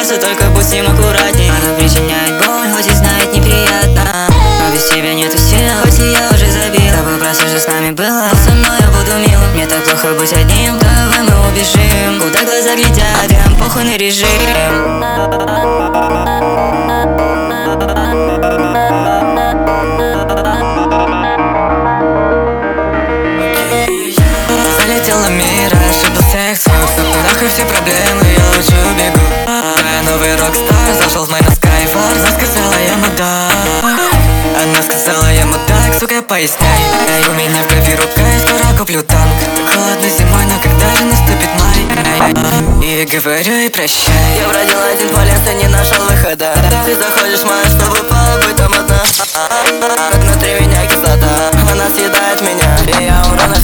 Просто только будь с ним аккуратней. Она причиняет боль, хоть и знает неприятно. Но без тебя нету сил, хоть и я уже забил. Тобой просто же с нами было, со мной я буду мил. Мне так плохо быть одним, давай мы убежим. Куда глаза глядят, прям похуй на режим. Залетел на мир, ошибался их срок. Нахуй все проблемы, я лучше убегу. Я новый рок-стар, зашел в мой на Skyfall. Она сказала, я мудак. Она сказала, я мудак, сука, поясняй. У меня в крови рука, я скоро куплю танк. Холодной зимой, но когда же наступит май? И говорю ей прощай. Я бродил один по лесу, не нашел выхода. Ты заходишь в мою, чтобы побыть там одна. Внутри меня кислота, она съедает меня. И я умру на